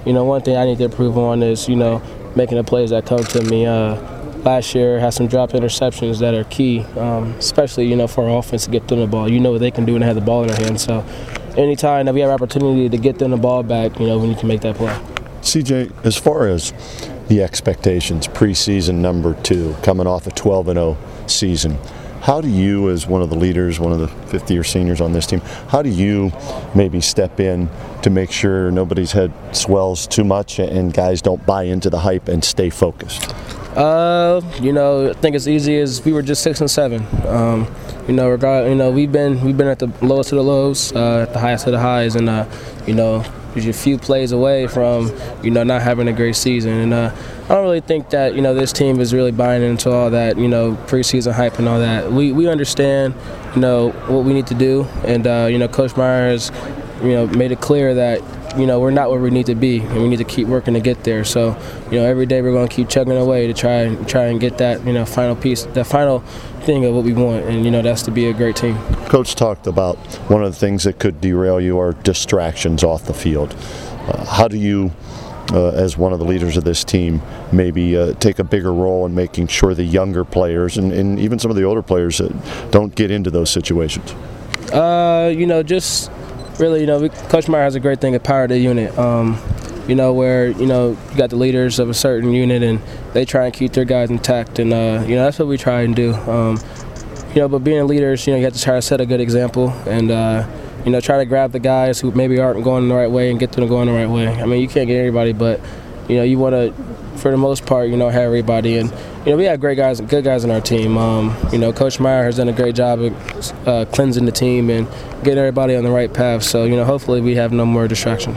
one thing I need to improve on is, making the plays that come to me. Last year, had some drop interceptions that are key, especially, for our offense to get them the ball. You know what they can do and have the ball in their hands. So anytime that we have opportunity to get them the ball back, we need to make that play. CJ, as far as the expectations, preseason number 2, coming off a 12-0 season, how do you, as one of the leaders, one of the fifth-year seniors on this team, how do you maybe step in to make sure nobody's head swells too much and guys don't buy into the hype and stay focused? I think it's easy as we were just 6-7. We've been at the lowest of the lows, at the highest of the highs, and you're a few plays away from not having a great season. And I don't really think that this team is really buying into all that preseason hype and all that. We understand what we need to do, and Coach Meyer has made it clear that we're not where we need to be, and we need to keep working to get there. So, every day we're going to keep chugging away to try and get that, final piece, that final thing of what we want, and that's to be a great team. Coach talked about one of the things that could derail you are distractions off the field. How do you, as one of the leaders of this team, maybe take a bigger role in making sure the younger players and even some of the older players don't get into those situations? Just really, Coach Meyer has a great thing at Power the Unit, where, you got the leaders of a certain unit and they try and keep their guys intact, and, that's what we try and do. But being leaders, you have to try to set a good example and, try to grab the guys who maybe aren't going the right way and get them to go in the right way. I mean, you can't get everybody, but, you want to, for the most part, have everybody. And, we have great guys, good guys on our team. Coach Meyer has done a great job of cleansing the team and getting everybody on the right path. So, hopefully we have no more distractions.